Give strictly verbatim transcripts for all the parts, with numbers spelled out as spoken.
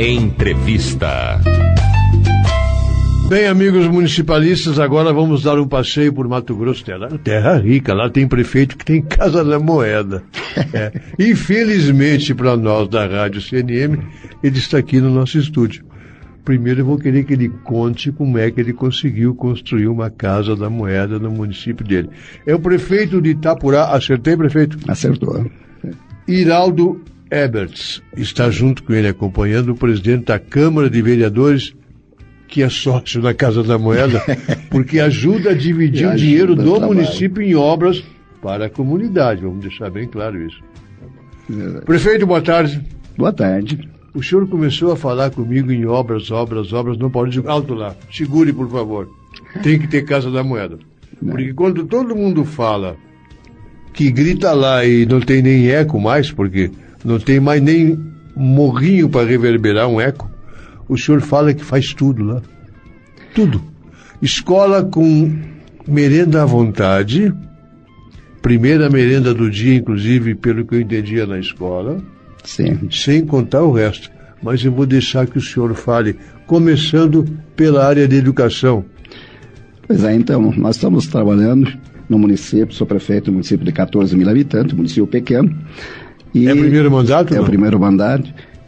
Entrevista. Bem, amigos municipalistas, agora vamos dar um passeio por Mato Grosso, terra, terra rica. Lá tem prefeito que tem Casa da Moeda. É. Infelizmente para nós da Rádio C N M, ele está aqui no nosso estúdio. Primeiro eu vou querer que ele conte como é que ele conseguiu construir uma Casa da Moeda no município dele. É o prefeito de Itapurá. Acertei, prefeito? Acertou. Iraldo Eberts está junto com ele, acompanhando o presidente da Câmara de Vereadores, que é sócio da Casa da Moeda, porque ajuda a dividir ajuda o dinheiro do trabalho. Município em obras para a comunidade. Vamos deixar bem claro isso. Verdade. Prefeito, boa tarde. Boa tarde. O senhor começou a falar comigo em obras, obras, obras, não pode dizer alto lá. Segure, por favor. Tem que ter Casa da Moeda. Não. Porque quando todo mundo fala que grita lá e não tem nem eco mais, porque não tem mais nem morrinho para reverberar um eco, o senhor fala que faz tudo lá. Tudo. Escola com merenda à vontade. Primeira merenda do dia, inclusive, pelo que eu entendia na escola. Sim. Sem contar o resto. Mas eu vou deixar que o senhor fale, começando pela área de educação. Pois é, então, nós estamos trabalhando no município, sou prefeito do município de catorze mil habitantes, município pequeno. E é o primeiro mandato? É não? o primeiro mandato.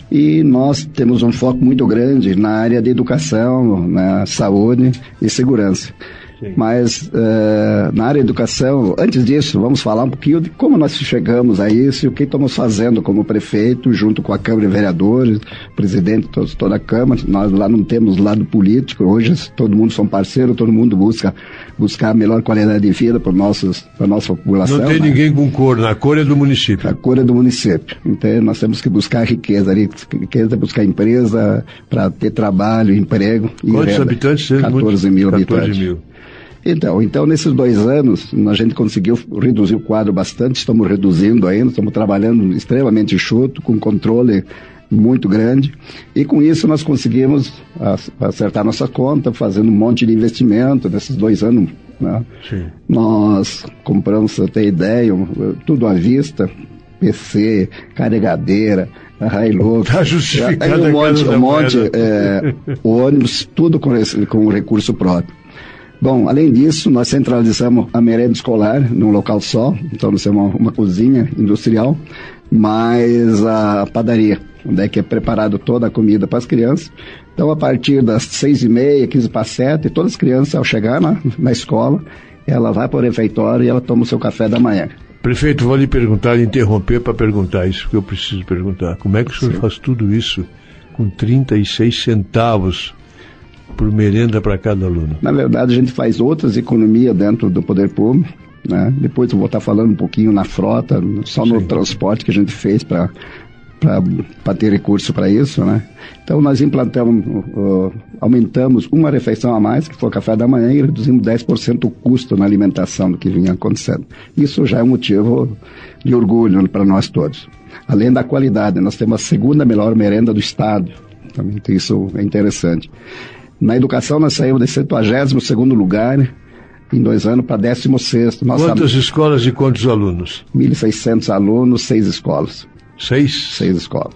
E nós temos um foco muito grande na área de educação, na saúde e segurança. Sim. Mas uh, na área de educação, antes disso, vamos falar um pouquinho de como nós chegamos a isso e o que estamos fazendo como prefeito, junto com a Câmara de Vereadores, presidente de toda a Câmara. Nós lá não temos lado político, hoje todo mundo são parceiros, todo mundo busca buscar a melhor qualidade de vida para a nossa população. Não tem né? ninguém com cor, na cor é do município. A cor é do município. Então nós temos que buscar riqueza ali, riqueza, buscar empresa para ter trabalho, emprego. Quantos habitantes? catorze mil habitantes. catorze mil. Então, então, nesses dois anos, a gente conseguiu reduzir o quadro bastante, estamos reduzindo ainda, estamos trabalhando extremamente enxuto, com controle muito grande, e com isso nós conseguimos acertar nossa conta, fazendo um monte de investimento nesses dois anos. Né? Sim. Nós compramos, pra ter ideia, tudo à vista, P C, carregadeira, Hilux, tá justificado um monte, um monte é, ônibus, tudo com, esse, com recurso próprio. Bom, além disso, nós centralizamos a merenda escolar num local só, então nós temos uma, uma cozinha industrial, mais a padaria, onde é que é preparado toda a comida para as crianças. Então, a partir das seis e meia, quinze para sete, todas as crianças, ao chegar na, na escola, ela vai para o refeitório e ela toma o seu café da manhã. Prefeito, vou lhe perguntar, interromper para perguntar isso que eu preciso perguntar. Como é que o senhor Sim. faz tudo isso com trinta e seis centavos por merenda para cada aluno? Na verdade, a gente faz outras economias dentro do poder público, né? Depois eu vou estar falando um pouquinho na frota, só no Sim. transporte que a gente fez para para ter recurso para isso, né? Então nós implantamos, uh, aumentamos uma refeição a mais, que foi o café da manhã, e reduzimos dez por cento o custo na alimentação do que vinha acontecendo. Isso já é um motivo de orgulho para nós todos. Além da qualidade, nós temos a segunda melhor merenda do estado, também isso é interessante. Na educação, nós saímos de setenta e segundo lugar em dois anos para décimo sexto. Nossa, quantas escolas e quantos alunos? mil e seiscentos alunos, seis escolas. Seis? Seis escolas.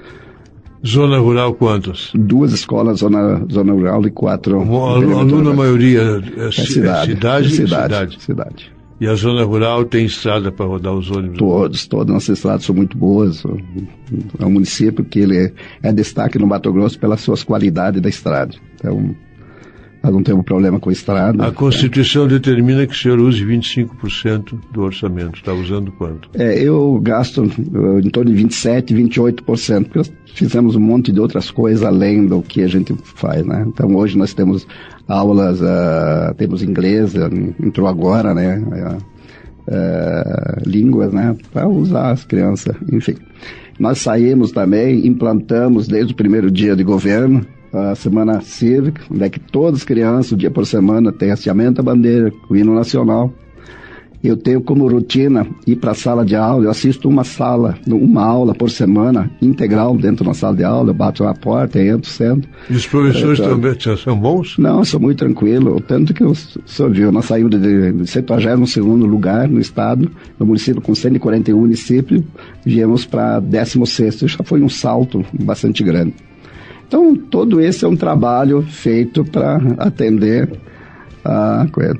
Zona rural, quantos? Duas escolas, zona, zona rural e quatro... O aluno, a maioria, é, é cidade. É cidade, é cidade, cidade. cidade. E a zona rural tem estrada para rodar os ônibus? Todos, todas nossas estradas são muito boas. É um município que ele é, é destaque no Mato Grosso pelas suas qualidades da estrada. Então, nós não temos problema com a estrada. A Constituição é. determina que o senhor use vinte e cinco por cento do orçamento. Está usando quanto? É, eu gasto uh, em torno de vinte e sete, vinte e oito por cento, porque nós fizemos um monte de outras coisas além do que a gente faz, né? Então, hoje nós temos aulas, uh, temos inglês, entrou agora, né? Uh, uh, línguas, né? Para usar as crianças, enfim. Nós saímos também, implantamos desde o primeiro dia de governo a Semana Cívica, onde é que todas as crianças, um dia por semana, têm hasteamento da bandeira, o hino nacional. Eu tenho como rotina ir para a sala de aula, eu assisto uma sala, uma aula por semana, integral dentro de uma sala de aula, eu bato na porta, entro, sento. E os professores então, também são bons? Não, são muito tranquilos, tanto que o senhor viu, nós saímos de, de setenta e segundo lugar no estado, no município com cento e quarenta e um municípios, viemos para décimo sexto, já foi um salto bastante grande. Então, todo esse é um trabalho feito para atender a coisa.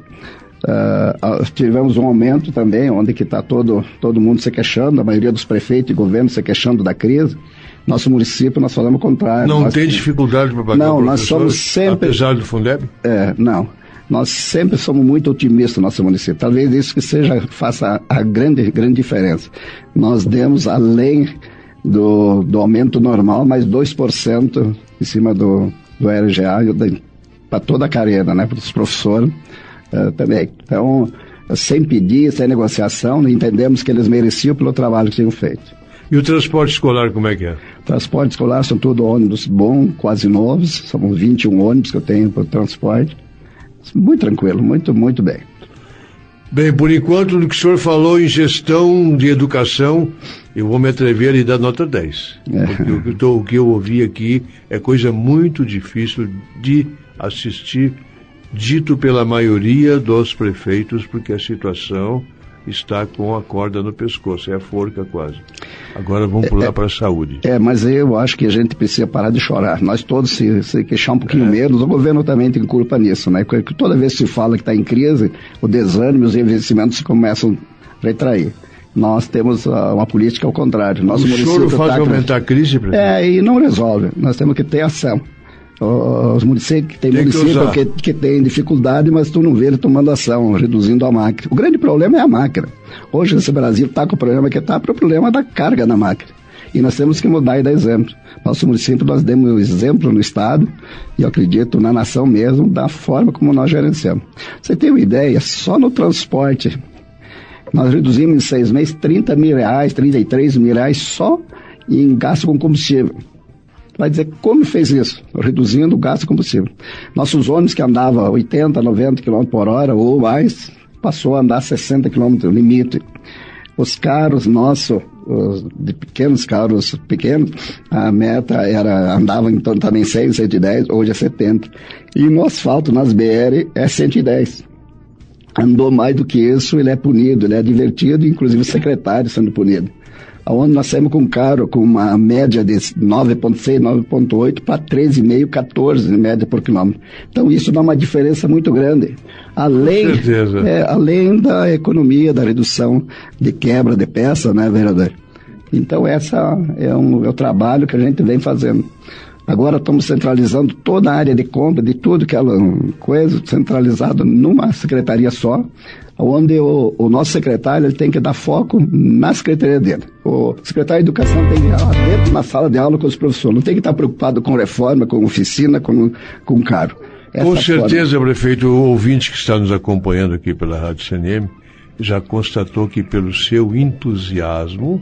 Uh, tivemos um aumento também, onde que está todo, todo mundo se queixando, a maioria dos prefeitos e governos se queixando da crise. Nosso município, nós fazemos o contrário. Não nós, tem dificuldade para pagar não, o nós somos sempre, apesar do Fundeb? É, não. Nós sempre somos muito otimistas no nosso município. Talvez isso que seja, faça a grande, grande diferença. Nós demos, além do, do aumento normal, mais dois por cento em cima do, do R G A para toda a carreira, né, para os professores uh, também. Então, sem pedir, sem negociação, entendemos que eles mereciam pelo trabalho que tinham feito. E o transporte escolar, como é que é? O transporte escolar são tudo ônibus bom, quase novos. São vinte e um ônibus que eu tenho para o transporte. Muito tranquilo, muito, muito bem. Bem, por enquanto, no que o senhor falou em gestão de educação, eu vou me atrever a lhe dar nota dez. É. Porque o que, eu tô, o que eu ouvi aqui é coisa muito difícil de assistir, dito pela maioria dos prefeitos, porque a situação está com a corda no pescoço, é a forca quase. Agora vamos pular é, para a saúde. É, mas eu acho que a gente precisa parar de chorar. Nós todos se, se queixar um pouquinho é. menos, o governo também tem culpa nisso, né? Porque toda vez que se fala que está em crise, o desânimo e os investimentos começam a retrair. Nós temos uh, uma política ao contrário. Nosso o choro faz tá aumentar a crise, presidente? É, e não resolve. Nós temos que ter ação. Os municípios, tem, tem município que, que, que tem dificuldade, mas tu não vê ele tomando ação, reduzindo a máquina. O grande problema é a máquina. Hoje esse Brasil está com o problema que está, para o problema da carga na máquina. E nós temos que mudar e dar exemplo. Nosso município, nós demos exemplo no Estado, e eu acredito na nação mesmo, da forma como nós gerenciamos. Você tem uma ideia, só no transporte, nós reduzimos em seis meses trinta mil reais, trinta e três mil reais só em gasto com combustível. Vai dizer, como fez isso? Reduzindo o gasto de combustível. Nossos ônibus que andavam oitenta, noventa quilômetros por hora ou mais, passou a andar sessenta quilômetros, limite. Os carros nossos, os de pequenos carros pequenos, a meta era, andava em torno também cem, cento e dez, hoje é setenta. E no asfalto, nas B R, é cento e dez. Andou mais do que isso, ele é punido, ele é divertido, inclusive o secretário sendo punido. Onde nós saímos com um carro com uma média de nove vírgula seis, nove vírgula oito para treze vírgula cinco, quatorze em média por quilômetro. Então isso dá uma diferença muito grande. Além, é, além da economia, da redução de quebra de peça, né, vereador? Então essa é, um, é o trabalho que a gente vem fazendo. Agora estamos centralizando toda a área de compra, de tudo que é coisa, centralizado numa secretaria só, onde o, o nosso secretário ele tem que dar foco na secretaria dele. O secretário de Educação tem que ir lá dentro na sala de aula com os professores, não tem que estar preocupado com reforma, com oficina, com, com carro. Essa com certeza, forma... prefeito, o ouvinte que está nos acompanhando aqui pela Rádio C N M já constatou que pelo seu entusiasmo,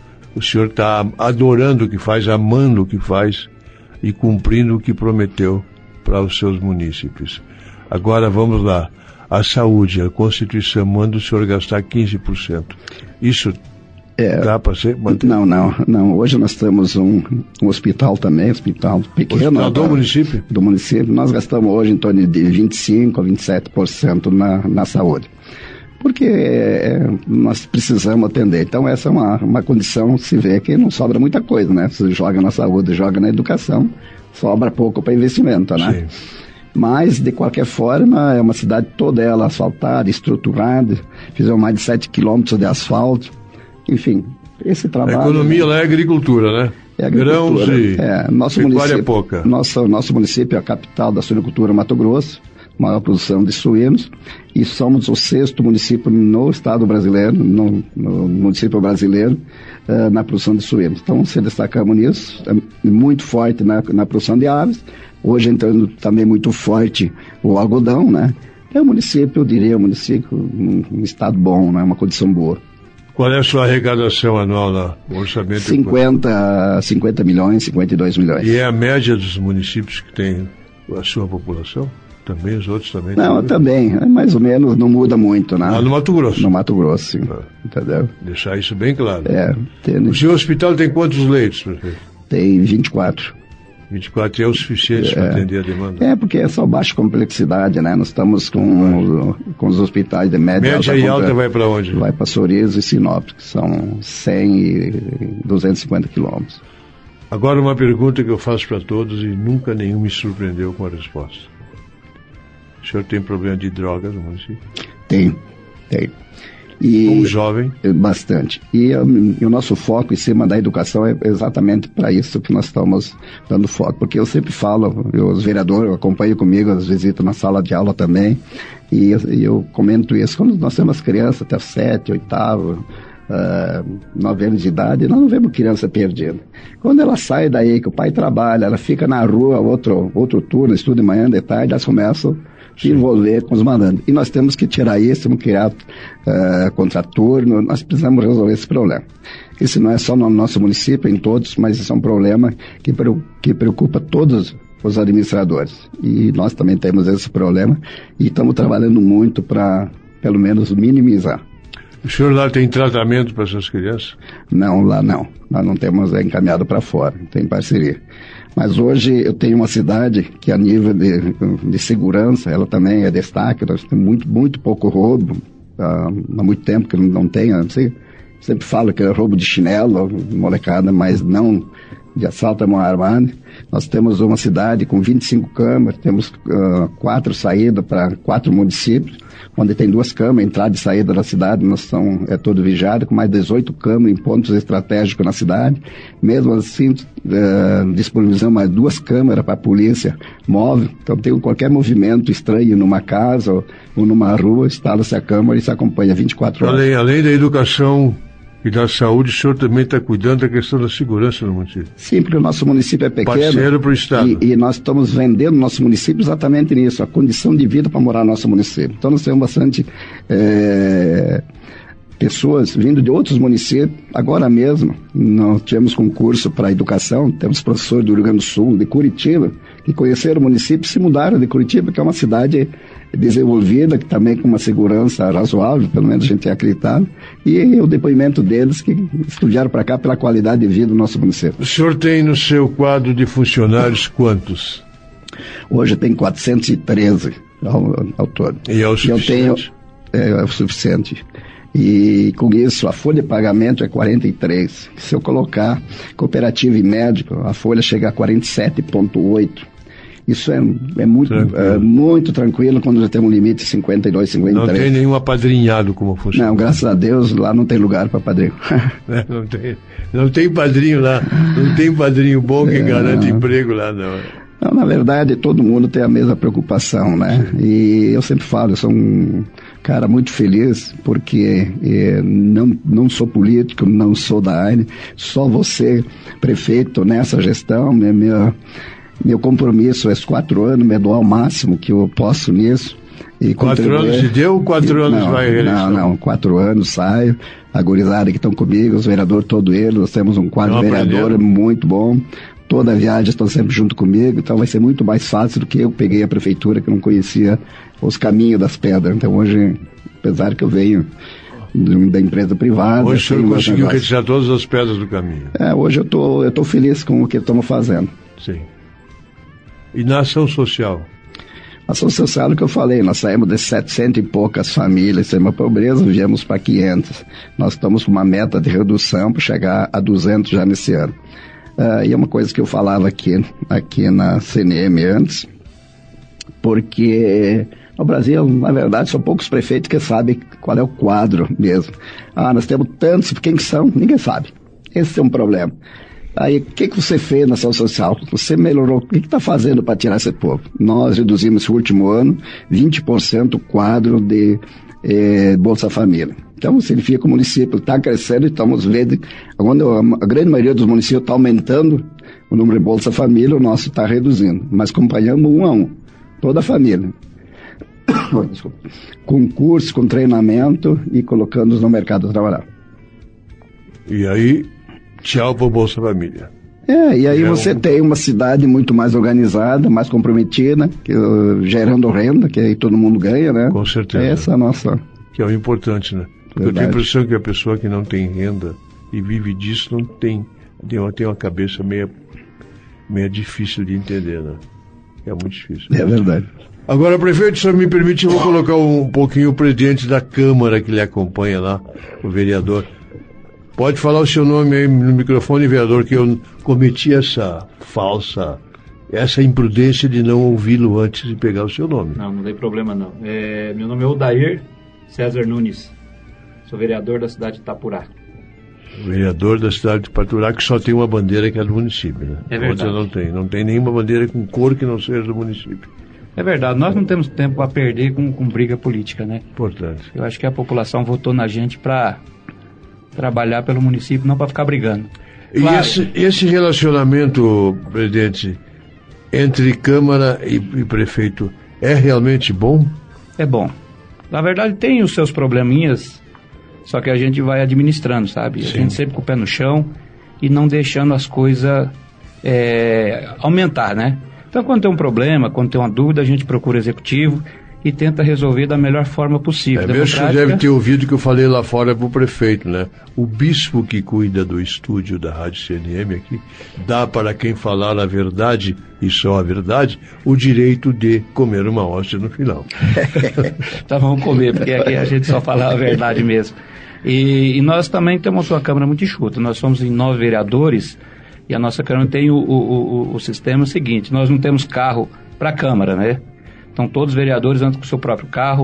o senhor está adorando o que faz, amando o que faz e cumprindo o que prometeu para os seus munícipes. Agora vamos lá. A saúde, a Constituição manda o senhor gastar quinze por cento. Isso é, dá para ser mantido? Não, não, não. Hoje nós temos um, um hospital também, hospital pequeno. Hospital do da, município? Do município. Nós gastamos hoje em torno de vinte e cinco por cento a vinte e sete por cento na, na saúde. Porque é, nós precisamos atender. Então essa é uma, uma condição, se vê que não sobra muita coisa, né? Você joga na saúde, joga na educação, sobra pouco para investimento, né? Sim. Mas, de qualquer forma, é uma cidade toda ela asfaltada, estruturada, fizemos mais de sete quilômetros de asfalto, enfim, esse trabalho... A economia, né, lá é agricultura, né? É agricultura. Grãos e é, nosso município, pouca. Nosso, nosso município é a capital da suinocultura Mato Grosso, maior produção de suínos, e somos o sexto município no estado brasileiro, no, no município brasileiro, uh, na produção de suínos. Então, se destacamos nisso, é muito forte na, na produção de aves. Hoje entrando também muito forte o algodão, né? É um município, eu diria, um município, um, um estado bom, né? Uma condição boa. Qual é a sua arrecadação anual no orçamento? cinquenta, cinquenta milhões, cinquenta e dois milhões. E é a média dos municípios que tem a sua população? Também, os outros também? Não, também, é mais ou menos, não muda muito, né? Ah, no Mato Grosso? No Mato Grosso, sim. Ah, entendeu? Deixar isso bem claro. É. Tem... O seu hospital tem quantos leitos, prefeito? Tem vinte e quatro. vinte e quatro é o suficiente é, para atender a demanda? É, porque é só baixa complexidade, né? Nós estamos com, com os hospitais de média, média e alta. Vai para onde? Vai para Sorriso e Sinop, que são cem e duzentos e cinquenta quilômetros. Agora uma pergunta que eu faço para todos e nunca nenhum me surpreendeu com a resposta. O senhor tem problema de drogas no município? Tem, tem. E, como jovem? Bastante. E, um, e o nosso foco em cima da educação é exatamente para isso que nós estamos dando foco. Porque eu sempre falo, eu, os vereadores acompanham comigo as visitas na sala de aula também, e, e eu comento isso. Quando nós temos crianças até sete, oitavo, uh, nove anos de idade, nós não vemos criança perdida. Quando ela sai daí, que o pai trabalha, ela fica na rua, outro, outro turno, estuda de manhã, de tarde, elas começam se envolver com os malandros. E nós temos que tirar isso, temos que criar uh, contraturno, nós precisamos resolver esse problema. Isso não é só no nosso município, em todos, mas isso é um problema que, que preocupa todos os administradores. E nós também temos esse problema e estamos trabalhando muito para, pelo menos, minimizar. O senhor lá tem tratamento para essas crianças? Não, lá não. Nós não temos é, encaminhado para fora, tem parceria. Mas hoje eu tenho uma cidade que a nível de, de segurança, ela também é destaque, nós temos muito, muito pouco roubo, há, há muito tempo que não tem, não sei, sempre falo que é roubo de chinelo, molecada, mas não de assalto à mão armada. Nós temos uma cidade com vinte e cinco câmaras, temos uh, quatro saídas para quatro municípios, onde tem duas câmaras, entrada e saída da cidade, nós são, é todo vigiado, com mais dezoito câmaras em pontos estratégicos na cidade. Mesmo assim, uh, disponibilizamos mais duas câmeras para a polícia móvel. Então, tem qualquer movimento estranho numa casa ou, ou numa rua, instala-se a câmera e se acompanha vinte e quatro horas. Além, além da educação e da saúde, o senhor também está cuidando da questão da segurança no município? Sim, porque o nosso município é pequeno. Parceiro para o Estado. E, e nós estamos vendendo nosso município exatamente nisso, a condição de vida para morar no nosso município. Então nós temos bastante é, pessoas vindo de outros municípios. Agora mesmo, nós tivemos concurso para educação, temos professores do Rio Grande do Sul, de Curitiba, que conheceram o município e se mudaram de Curitiba, que é uma cidade desenvolvida, que também com uma segurança razoável, pelo menos a gente tem acreditado, e o depoimento deles que estudaram para cá pela qualidade de vida do nosso município. O senhor tem no seu quadro de funcionários quantos? Hoje tem quatrocentos e treze ao, ao todo. E é o suficiente? Eu tenho, é, é o suficiente. E com isso a folha de pagamento é quarenta e três. Se eu colocar cooperativa e médico, a folha chega a quarenta e sete vírgula oito. Isso é, é, muito, tranquilo. é muito tranquilo quando já tem um limite de cinquenta e dois, cinquenta e três. Não tem nenhum apadrinhado como funciona? Não, graças a Deus lá não tem lugar para padrinho. É, não, tem, não tem padrinho lá, não tem padrinho bom que é, garante não. emprego lá, não. Não, na verdade, todo mundo tem a mesma preocupação, né? Sim. E eu sempre falo, eu sou um cara muito feliz, porque eh, não, não sou político, não sou da área, só você, prefeito, nessa gestão, minha, minha, meu compromisso é quatro anos, me dou ao máximo que eu posso nisso. E quatro anos se deu, quatro e, anos não, vai reeleição? Não, não, quatro anos saio, a gurizada que estão comigo, os vereadores todos eles, nós temos um quadro de vereador muito bom. Toda a viagem estão sempre junto comigo, então vai ser muito mais fácil do que eu peguei a prefeitura, que não conhecia os caminhos das pedras. Então hoje, apesar que eu venho da empresa privada... Hoje o senhor conseguiu retirar todas as pedras do caminho? É, hoje eu tô, eu tô feliz com o que estamos fazendo. Sim. E na ação social? A ação social é o que eu falei, nós saímos de setecentas e poucas famílias, sem uma pobreza, viemos para quinhentas. Nós estamos com uma meta de redução para chegar a duzentos já nesse ano. Uh, e é uma coisa que eu falava aqui, aqui na C N M antes, porque no Brasil, na verdade, são poucos prefeitos que sabem qual é o quadro mesmo. Ah, nós temos tantos, quem que são? Ninguém sabe. Esse é um problema. Aí, o que, que você fez na ação social? Você melhorou, o que está fazendo para tirar esse povo? Nós reduzimos esse último ano vinte por cento o quadro de eh, Bolsa Família. Então, significa que o município está crescendo e estamos vendo, quando a grande maioria dos municípios está aumentando o número de Bolsa Família, o nosso está reduzindo. Mas acompanhamos um a um, toda a família. Com curso, com treinamento e colocando-os no mercado de trabalhar. E aí, tchau para o Bolsa Família. É, e aí é você um... tem uma cidade muito mais organizada, mais comprometida, que, uh, gerando renda, que aí todo mundo ganha, né? Com certeza. Essa é a nossa... Que é o importante, né? Porque eu tenho a impressão que a pessoa que não tem renda e vive disso não tem, tem uma, tem uma cabeça meio, meio difícil de entender, né? É muito difícil. É verdade. Agora, prefeito, se me permite, eu vou colocar um pouquinho o presidente da Câmara que lhe acompanha lá, o vereador. Pode falar o seu nome aí no microfone, vereador, que eu cometi essa falsa, essa imprudência de não ouvi-lo antes de pegar o seu nome. Não, não tem problema não. É, meu nome é Odair César Nunes, sou vereador da cidade de Itapurá. Vereador da cidade de Itapurá, que só tem uma bandeira que é do município, né? É verdade. Outra não tem, não tem nenhuma bandeira com cor que não seja do município. É verdade, nós não temos tempo a perder com, com briga política, né? Importante. Eu acho que a população votou na gente para trabalhar pelo município, não para ficar brigando. E Claro. esse, esse relacionamento, presidente, entre Câmara e, e Prefeito é realmente bom? É bom. Na verdade tem os seus probleminhas, só que a gente vai administrando, sabe? A Sim. gente sempre com o pé no chão e não deixando as coisas é, aumentar, né? Então quando tem um problema, quando tem uma dúvida, a gente procura o executivo e tenta resolver da melhor forma possível. É mesmo que você deve ter ouvido que eu falei lá fora para o prefeito, né? O bispo que cuida do estúdio da Rádio C N M aqui dá para quem falar a verdade e só a verdade o direito de comer uma hóstia no final. Então vamos comer, porque aqui a gente só fala a verdade mesmo. E, e nós também temos uma Câmara muito enxuta. Nós somos em nove vereadores e a nossa Câmara tem o, o, o, o sistema seguinte: nós não temos carro para a Câmara, né? Então todos os vereadores andam com o seu próprio carro.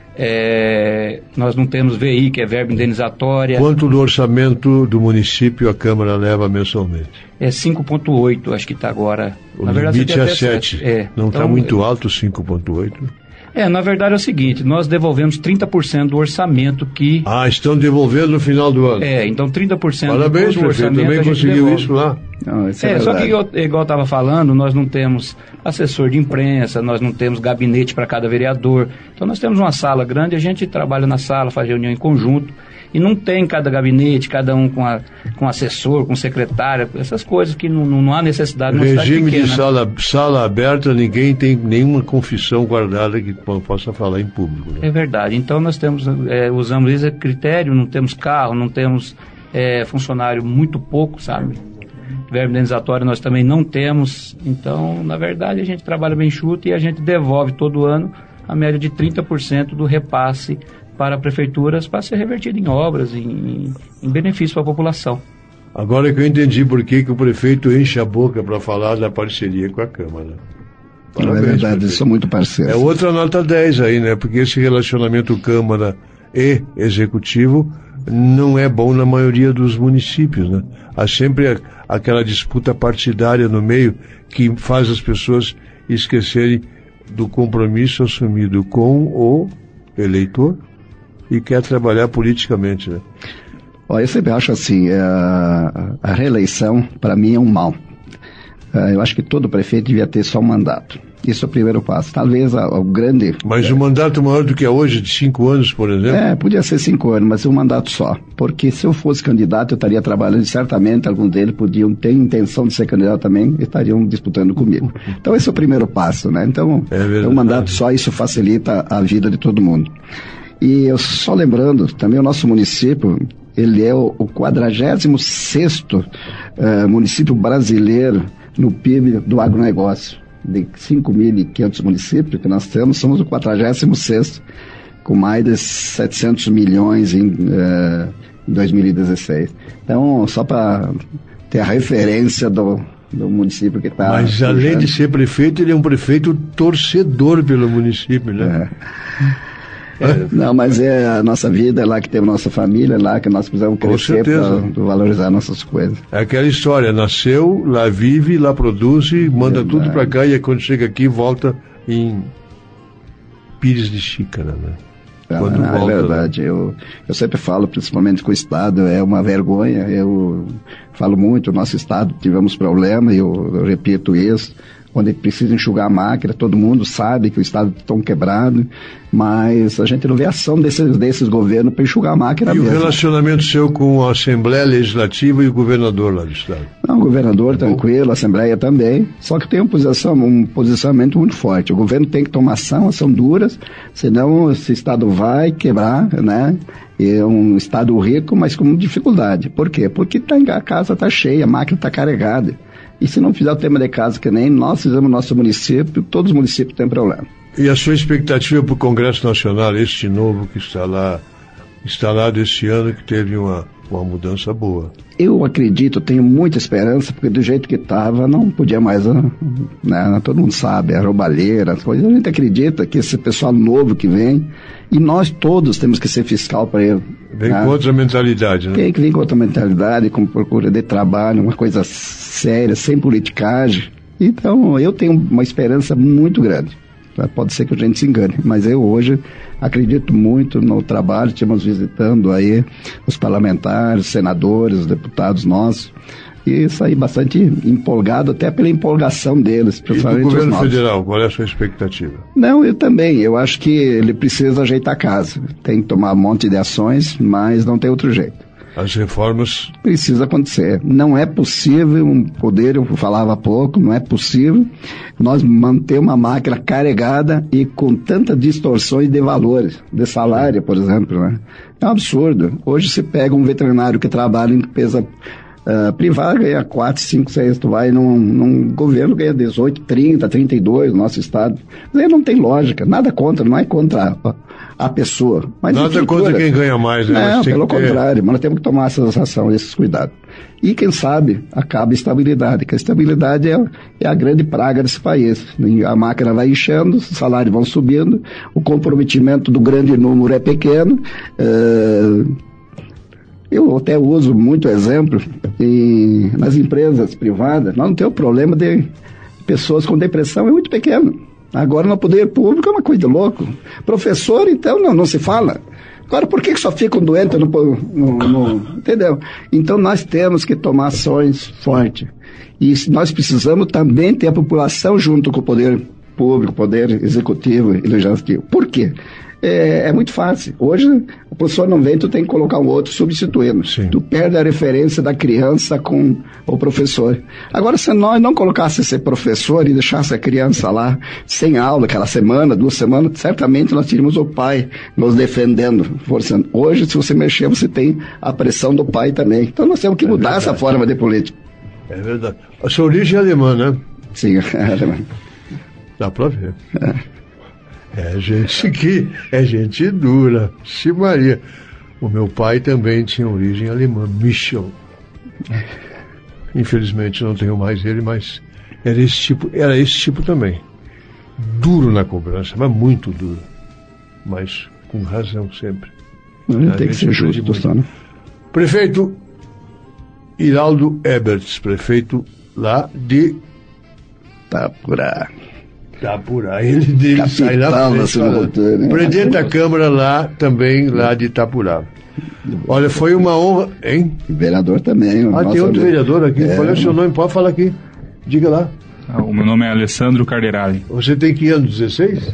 É, nós não temos V I, que é verba indenizatória. Quanto do orçamento do município a Câmara leva mensalmente? É cinco vírgula oito, acho que está agora. O na verdade, limite é até sete. É. Não está Então, muito alto cinco vírgula oito? É, na verdade é o seguinte: nós devolvemos trinta por cento do orçamento que... Ah, estão devolvendo no final do ano. É, então trinta por cento Parabéns, do prefeito, orçamento também a gente conseguiu devolve. isso lá. Não, isso é, É, só que verdade. igual, igual eu estava falando, nós não temos assessor de imprensa, nós não temos gabinete para cada vereador. Então nós temos uma sala grande, a gente trabalha na sala, faz reunião em conjunto, e não tem cada gabinete, cada um com, a, com assessor, com secretária, essas coisas que não, não há necessidade numa cidade Regime pequena. de sala, sala aberta, ninguém tem nenhuma confissão guardada que possa falar em público. Né? É verdade. Então nós temos, é, usamos esse critério, não temos carro, não temos é, funcionário muito pouco, sabe? Verba indenizatória nós também não temos. Então, na verdade, a gente trabalha bem enxuto e a gente devolve todo ano a média de trinta por cento do repasse para prefeituras para ser revertido em obras, em, em benefício para a população. Agora que eu entendi por que, que o prefeito enche a boca para falar da parceria com a Câmara. Não é verdade, eles são muito parceiros. É outra nota dez aí, né? Porque esse relacionamento Câmara e Executivo não é bom na maioria dos municípios, né? Há sempre aquela disputa partidária no meio que faz as pessoas esquecerem do compromisso assumido com o eleitor e quer trabalhar politicamente, né? Ó, eu sempre acho assim, a, a reeleição, para mim, é um mal. Uh, eu acho que todo prefeito devia ter só um mandato. Isso é o primeiro passo. Talvez a, o grande... Mas o mandato maior do que é hoje, de cinco anos, por exemplo? É, podia ser cinco anos, mas um mandato só. Porque se eu fosse candidato, eu estaria trabalhando, e certamente alguns deles podiam ter intenção de ser candidato também, e estariam disputando comigo. Então esse é o primeiro passo, né? Então, é um mandato só, isso facilita a vida de todo mundo. E eu só lembrando, também o nosso município, ele é o, o quadragésimo sexto uh, município brasileiro no P I B do agronegócio. De cinco mil e quinhentos municípios que nós temos, somos o quadragésimo sexto, com mais de setecentos milhões em, uh, em dois mil e dezesseis. Então, só para ter a referência do, do município que está... Mas além de ser prefeito, ele é um prefeito torcedor pelo município, né? É. É. Não, mas é a nossa vida, é lá que temos nossa família, é lá que nós precisamos crescer para valorizar nossas coisas. É aquela história, nasceu, lá vive, lá produz e manda Verdade. Tudo para cá e quando chega aqui volta em pires de xícara, né? Não, não, volta, é verdade, eu, eu sempre falo, principalmente com o Estado, é uma vergonha, eu falo muito, o nosso Estado tivemos problema, eu, eu repito isso, onde precisa enxugar a máquina, todo mundo sabe que o Estado está tão quebrado, mas a gente não vê ação desses, desses governos para enxugar a máquina e mesmo. E o relacionamento seu com a Assembleia Legislativa e o governador lá do Estado? Não, o governador tá tranquilo, a Assembleia também, só que tem um, posição, um posicionamento muito forte. O governo tem que tomar ação, ação duras, senão esse Estado vai quebrar, né? É um Estado rico, mas com dificuldade. Por quê? Porque tá, a casa está cheia, a máquina está carregada. E se não fizer o tema de casa que nem nós fizemos no nosso município, todos os municípios têm problema. E a sua expectativa para o Congresso Nacional, este novo que está lá, instalado este ano, que teve uma uma mudança boa. Eu acredito, tenho muita esperança, porque do jeito que estava, não podia mais, né? Todo mundo sabe, a roubalheira, as coisas. A gente acredita que esse pessoal novo que vem, e nós todos temos que ser fiscal para ele. Vem né? com outra mentalidade, né? Tem que vir com outra mentalidade, com procura de trabalho, uma coisa séria, sem politicagem. Então, eu tenho uma esperança muito grande. Pode ser que a gente se engane, mas eu hoje acredito muito no trabalho. Estivemos visitando aí os parlamentares, senadores, deputados nossos, e saí bastante empolgado, até pela empolgação deles, principalmente os novos. E do governo federal, qual é a sua expectativa? Não, eu também, eu acho que ele precisa ajeitar a casa, tem que tomar um monte de ações, mas não tem outro jeito. As reformas... Precisa acontecer. Não é possível um poder, eu falava há pouco, não é possível nós manter uma máquina carregada e com tantas distorções de valores, de salário, por exemplo, né? É um absurdo. Hoje se pega um veterinário que trabalha em empresa uh, privada, ganha quatro, cinco, seis, tu vai num, num governo, ganha dezoito, trinta, trinta e dois, no nosso estado. Mas aí não tem lógica, nada contra, não é contra a, a pessoa. Mas nada contra quem ganha mais, né? Não, pelo contrário, mas nós temos que tomar essas ações, esses cuidados. E quem sabe acaba a estabilidade, que a estabilidade é, é a grande praga desse país. A máquina vai enchendo, os salários vão subindo, o comprometimento do grande número é pequeno. Uh, eu até uso muito exemplo, e nas empresas privadas, nós não temos o problema de pessoas com depressão, é muito pequeno. Agora no poder público é uma coisa de louco. Professor, então, não, não se fala. Agora, por que, que só ficam doentes no, no, no... Entendeu? Então, nós temos que tomar ações fortes. E nós precisamos também ter a população junto com o poder público, poder executivo e legislativo. Por quê? É, é muito fácil. Hoje, o professor não vem, tu tem que colocar um outro substituindo. Sim. Tu perde a referência da criança com o professor. Agora, se nós não colocasse esse professor e deixasse a criança lá sem aula, aquela semana, duas semanas, certamente nós teríamos o pai nos defendendo, forçando. Hoje, se você mexer, você tem a pressão do pai também. Então, nós temos que é mudar verdade. Essa forma de política. É verdade. A sua origem é alemã, né? Sim, é alemã. Dá pra ver. É. É gente que é gente dura. Sim, Maria. O meu pai também tinha origem alemã, Michel. Infelizmente não tenho mais ele, mas era esse tipo, era esse tipo também. Duro na cobrança, mas muito duro. Mas com razão sempre. Não, tem que ser justo, só, né? Prefeito Iraldo Eberts, prefeito lá de Itapurá. Itapurá, ele dele sai lá frente, presidente da Câmara lá também, lá de Itapurá. Olha, foi uma honra, hein? Vereador também. Ah, tem outro vereador aqui. É, qual é o seu nome? Pode falar aqui. Diga lá. O meu nome é Alessandro Carderali. Você tem que anos? dezesseis?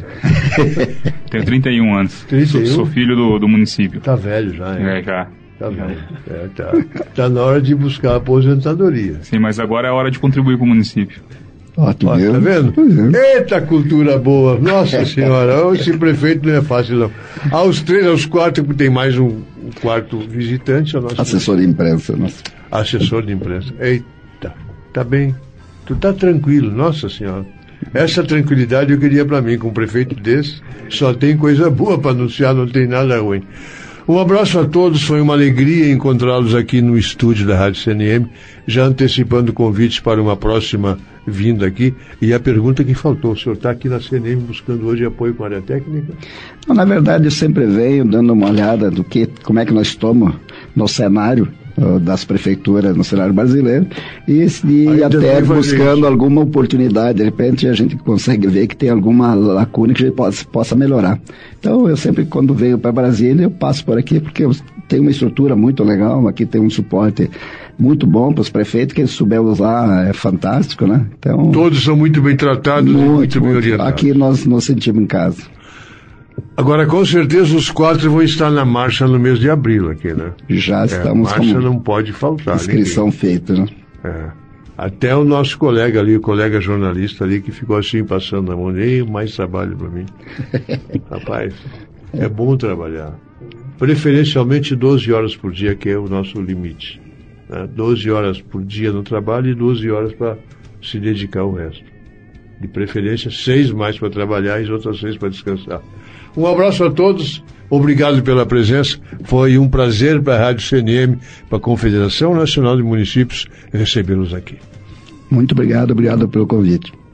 Tenho trinta e um anos. trinta e um? Sou, sou filho do, do município. Tá velho já, hein? É, já. Tá velho. É, tá. Tá na hora de buscar a aposentadoria. Sim, mas agora é a hora de contribuir com o município. Ó, tá vendo? Eita, cultura boa! Nossa Senhora, esse prefeito não é fácil, não. Aos três, aos quatro, tem mais um, um quarto visitante. Nosso assessor de imprensa. Nossa. Assessor de imprensa. Eita, tá bem. Tu tá tranquilo, Nossa Senhora. Essa tranquilidade eu queria pra mim, com um prefeito desse. Só tem coisa boa pra anunciar, não tem nada ruim. Um abraço a todos, foi uma alegria encontrá-los aqui no estúdio da Rádio C N M, já antecipando convites para uma próxima vinda aqui. E a pergunta que faltou, o senhor está aqui na C N M buscando hoje apoio com a área técnica? Não, na verdade, eu sempre venho dando uma olhada do que, como é que nós estamos no cenário uh, das prefeituras no cenário brasileiro e, e até buscando isso. Alguma oportunidade. De repente a gente consegue ver que tem alguma lacuna que a gente possa, possa melhorar. Então eu sempre, quando venho para Brasília, eu passo por aqui porque eu tenho uma estrutura muito legal, aqui tem um suporte muito bom para os prefeitos, que eles souber usar, é fantástico, né? Então, todos são muito bem tratados muito, e muito bem orientados. Aqui nós nos sentimos em casa. Agora, com certeza, os quatro vão estar na marcha no mês de abril aqui, né? Já é, estamos com... A marcha não pode faltar. Inscrição ninguém. Feita, né? É. Até o nosso colega ali, o colega jornalista ali, que ficou assim, passando a mão, nem mais trabalho para mim. Rapaz, é bom trabalhar. Preferencialmente doze horas por dia, que é o nosso limite. Né? doze horas por dia no trabalho e doze horas para se dedicar ao resto. De preferência, seis mais para trabalhar e as outras seis para descansar. Um abraço a todos, obrigado pela presença, foi um prazer para a Rádio C N M, para a Confederação Nacional de Municípios, recebê-los aqui. Muito obrigado, obrigado pelo convite.